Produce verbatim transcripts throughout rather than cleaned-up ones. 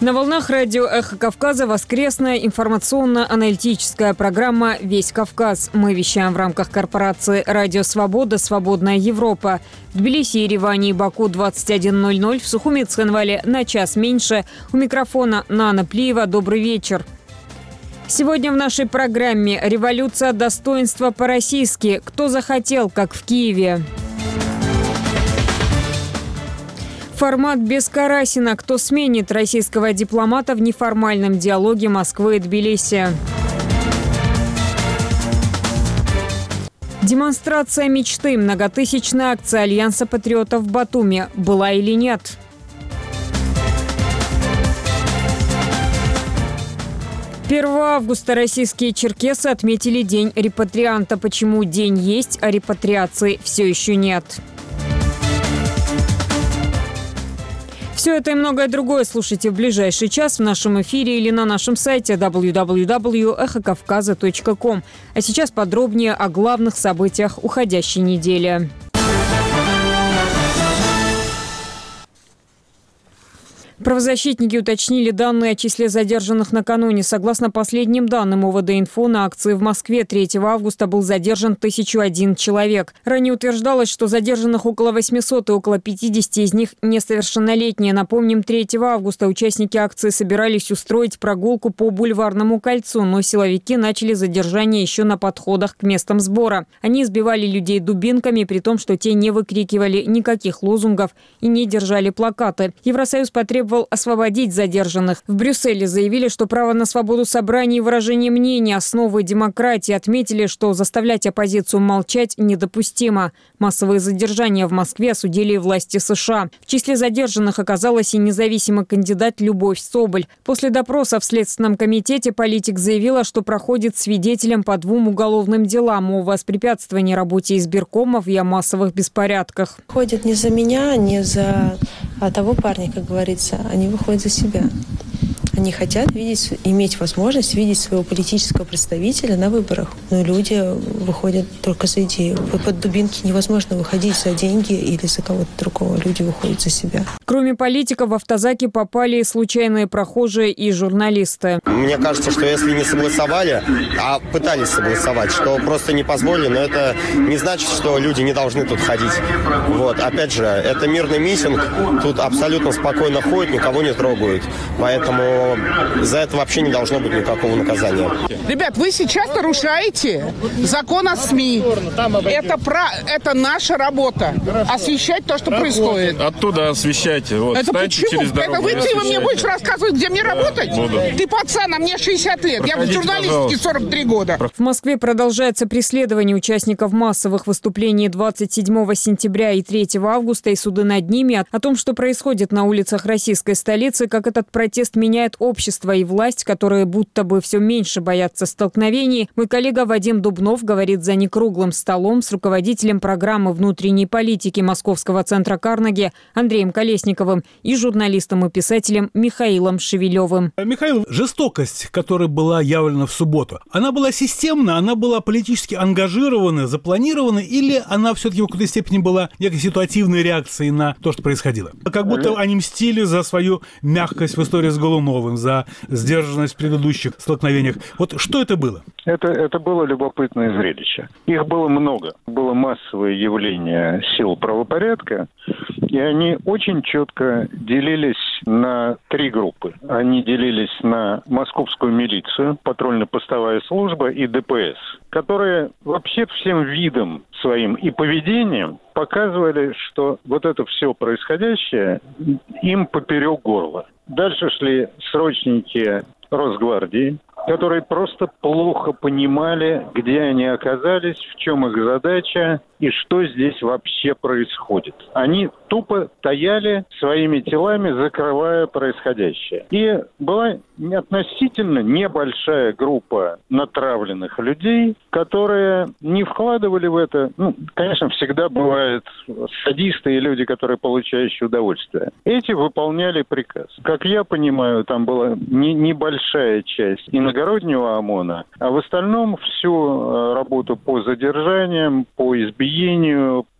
На волнах радио «Эхо Кавказа» воскресная информационно-аналитическая программа «Весь Кавказ». Мы вещаем в рамках корпорации «Радио Свобода. Свободная Европа». В Тбилиси, Ереване и Баку двадцать один ноль ноль, в Сухуми и Цхинвале на час меньше. У микрофона Нана Плиева. Добрый вечер. Сегодня в нашей программе «Революция достоинства по-российски. Кто захотел, как в Киеве». Формат без Карасина. Кто сменит российского дипломата в неформальном диалоге Москвы и Тбилиси? Демонстрация мечты. Многотысячная акция Альянса патриотов в Батуми. Была или нет? первого августа российские черкесы отметили День репатрианта. Почему день есть, а репатриации все еще нет? Все это и многое другое слушайте в ближайший час в нашем эфире или на нашем сайте дабл ю дабл ю дабл ю точка эхо кавказа точка ком. А сейчас подробнее о главных событиях уходящей недели. Правозащитники уточнили данные о числе задержанных накануне. Согласно последним данным ОВД-инфо, на акции в Москве третьего августа был задержан тысяча один человек. Ранее утверждалось, что задержанных около восьмисот и около пятидесяти из них несовершеннолетние. Напомним, третьего августа участники акции собирались устроить прогулку по Бульварному кольцу, но силовики начали задержание еще на подходах к местам сбора. Они избивали людей дубинками, при том, что те не выкрикивали никаких лозунгов и не держали плакаты. Евросоюз потребовал освободить задержанных. В Брюсселе заявили, что право на свободу собраний и выражения мнений – основы демократии. Отметили, что заставлять оппозицию молчать недопустимо. Массовые задержания в Москве осудили власти США. В числе задержанных оказалась и независимый кандидат Любовь Соболь. После допроса в Следственном комитете политик заявила, что проходит свидетелем по двум уголовным делам о воспрепятствовании работе избиркомов и о массовых беспорядках. Ходят не за меня, не за а того парня, как говорится. Они выходят за себя. Они хотят видеть, иметь возможность видеть своего политического представителя на выборах. Но люди выходят только за идею. Под дубинки невозможно выходить за деньги или за кого-то другого. Люди выходят за себя. Кроме политиков, в автозаки попали и случайные прохожие, и журналисты. Мне кажется, что если не согласовали, а пытались согласовать, что просто не позволили, но это не значит, что люди не должны тут ходить. Вот. Опять же, это мирный митинг. Тут абсолютно спокойно ходят, никого не трогают. Поэтому за это вообще не должно быть никакого наказания. Ребят, вы сейчас нарушаете закон о СМИ. Это, про... это наша работа. Освещать то, что происходит. Оттуда освещайте. Вот, это почему? Через дорогу, это вы, ты мне будешь рассказывать, где мне работать? Буду. Ты пацан, а мне шестьдесят лет. Проходите, я в журналистике сорок три года. В Москве продолжается преследование участников массовых выступлений двадцать седьмого сентября и третьего августа и суды над ними. О том, что происходит на улицах российской столицы, как этот протест меняет общество и власть, которые будто бы все меньше боятся столкновений, мой коллега Вадим Дубнов говорит за некруглым столом с руководителем программы внутренней политики Московского центра Карнеги Андреем Колесниковым и журналистом и писателем Михаилом Шевелевым. Михаил, жестокость, которая была явлена в субботу, она была системна, она была политически ангажирована, запланирована, или она все-таки в какой-то степени была некой ситуативной реакцией на то, что происходило? Как будто они мстили за свою мягкость в истории с Голуновым, за сдержанность в предыдущих столкновениях. Вот что это было? Это, это было любопытное зрелище. Их было много. Было массовое явление сил правопорядка, и они очень четко делились на три группы. Они делились на московскую милицию, патрульно-постовая служба и ДПС, которые вообще всем видом своим и поведением показывали, что вот это все происходящее им поперек горла. Дальше шли срочники Росгвардии, которые просто плохо понимали, где они оказались, в чем их задача и что здесь вообще происходит. Они тупо таяли своими телами, закрывая происходящее. И была относительно небольшая группа натравленных людей, которые не вкладывали в это. Ну, конечно, всегда бывают садисты и люди, которые получающие удовольствие. Эти выполняли приказ. Как я понимаю, там была не, небольшая часть иногороднего ОМОНа, а в остальном всю работу по задержаниям, по избиению,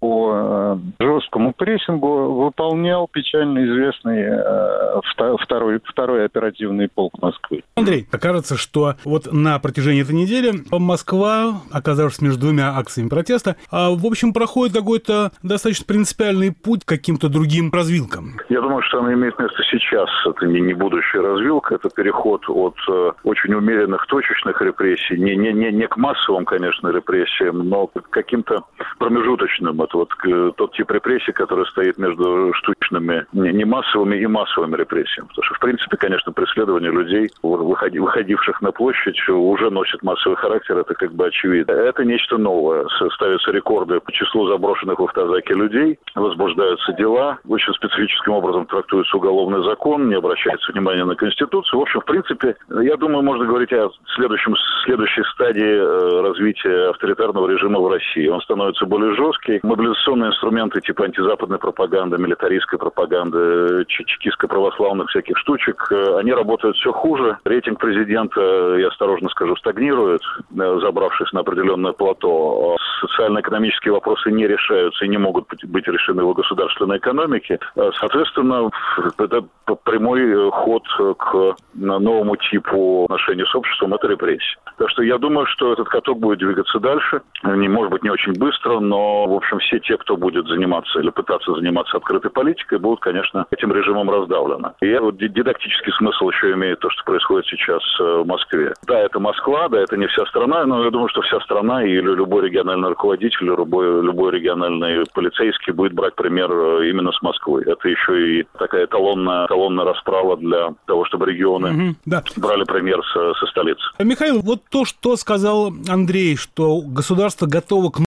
по жесткому прессингу выполнял печально известный второй, второй оперативный полк Москвы. Андрей, окажется, что вот на протяжении этой недели Москва, оказавшись между двумя акциями протеста, в общем, проходит какой-то достаточно принципиальный путь к каким-то другим развилкам. Я думаю, что она имеет место сейчас. Это не, не будущая развилка, это переход от э, очень умеренных точечных репрессий, не, не, не, не к массовым, конечно, репрессиям, но к каким-то промежуточным. Это вот к, тот тип репрессий, который стоит между штучными, не, не массовыми и массовыми репрессиями. Потому что, в принципе, конечно, преследование людей, выходи, выходивших на площадь, уже носит массовый характер, это как бы очевидно. Это нечто новое. Ставятся рекорды по числу заброшенных в автозаке людей, возбуждаются дела, очень специфическим образом трактуется уголовный закон, не обращается внимания на Конституцию. В общем, в принципе, я думаю, можно говорить о следующем, следующей стадии развития авторитарного режима в России. Он становится более жесткий. Мобилизационные инструменты типа антизападной пропаганды, милитаристской пропаганды, чекистско-православных всяких штучек, они работают все хуже. Рейтинг президента, я осторожно скажу, стагнирует, забравшись на определенное плато. Социально-экономические вопросы не решаются и не могут быть решены в государственной экономике. Соответственно, это прямой ход к новому типу отношений с обществом, это репрессии. Так что я думаю, что этот каток будет двигаться дальше. Не, может быть, не очень быстро, но, в общем, все те, кто будет заниматься или пытаться заниматься открытой политикой, будут, конечно, этим режимом раздавлены. И вот дидактический смысл еще имеет то, что происходит сейчас в Москве. Да, это Москва, да, это не вся страна, но я думаю, что вся страна и любой региональный руководитель, любой, любой региональный полицейский будет брать пример именно с Москвы. Это еще и такая эталонная, эталонная расправа для того, чтобы регионы угу, да. брали пример со, со столицы. Михаил, вот то, что сказал Андрей, что государство готово к